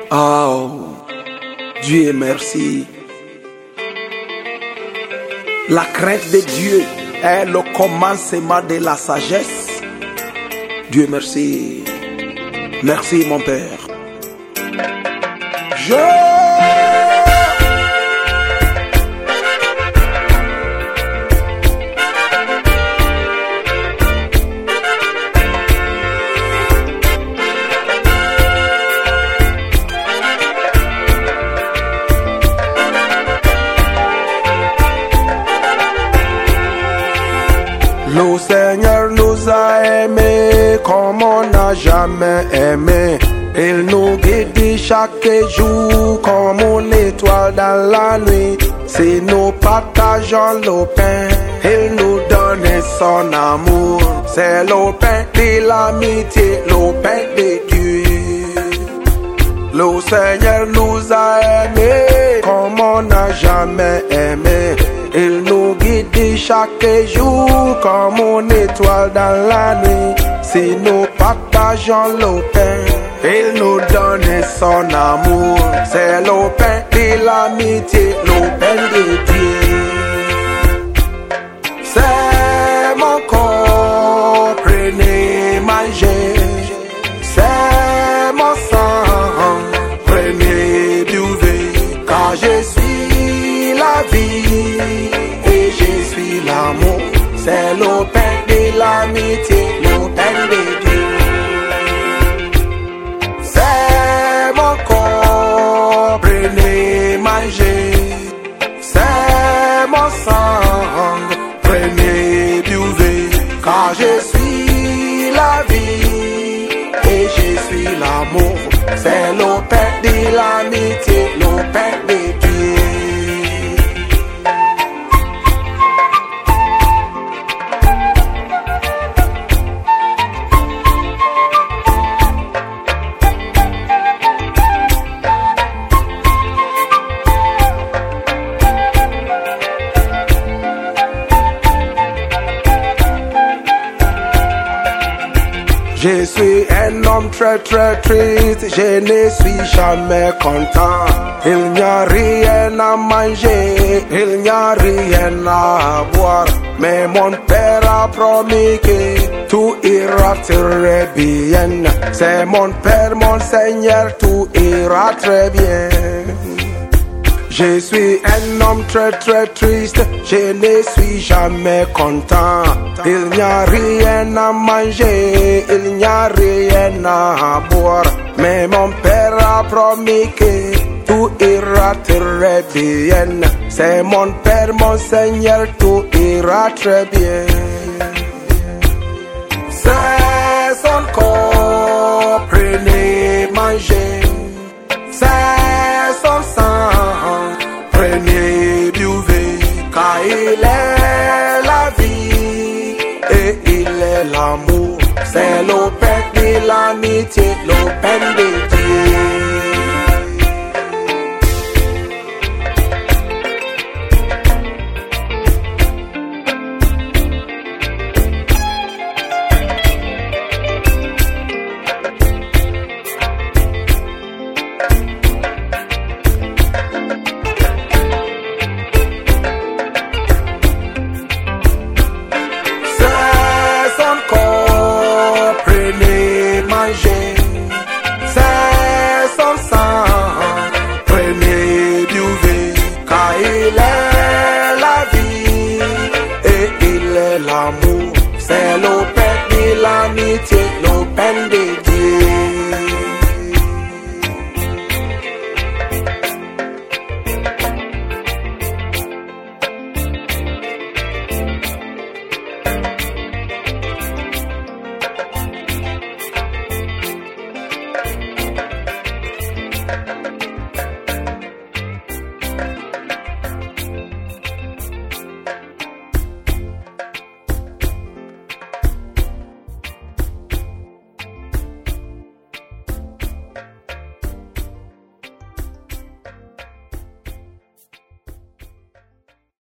Oh, Dieu merci. La crainte de Dieu est le commencement de la sagesse. Dieu merci. Merci mon Père. Le Seigneur nous a aimés comme on n'a jamais aimé. Il nous guide chaque jour comme une étoile dans la nuit. Si nous partageons le pain, il nous donne son amour. C'est le pain de l'amitié, le pain de Dieu. Le Seigneur nous a aimés comme on n'a jamais aimé. Il nous guide chaque jour comme une étoile dans la nuit. Si nous partageons le pain, il nous donne son amour. C'est le pain de l'amitié, le pain de Dieu. C'est mon corps, prenez, mangez. C'est mon sang, prenez, buvez. Car je suis la vie et je suis l'amour. C'est le pain de l'amitié, le pain de Dieu. C'est mon corps, prenez, mangez. C'est mon sang, prenez, buvez. Car je suis la vie et je suis l'amour. C'est le pain de l'amitié, le pain de Dieu. Je suis un homme très triste, je ne suis jamais content. Il n'y a rien à manger, il n'y a rien à boire. Mais mon Père a promis que tout ira très bien. C'est mon Père, mon Seigneur, tout ira très bien. Je suis un homme très triste, je ne suis jamais content. Il n'y a rien à manger, il n'y a rien à boire. Mais mon Père a promis que tout ira très bien. C'est mon Père, mon Seigneur, tout ira très bien. C'est son corps, prenez, mangez. C'est son sang, prenez, buvez. Car il est la vie et il est l'amour. C'est le pain de l'amitié, le pain de Dieu. C'est son sang, prenez, buvez. Car il est la vie et il est l'amour. C'est le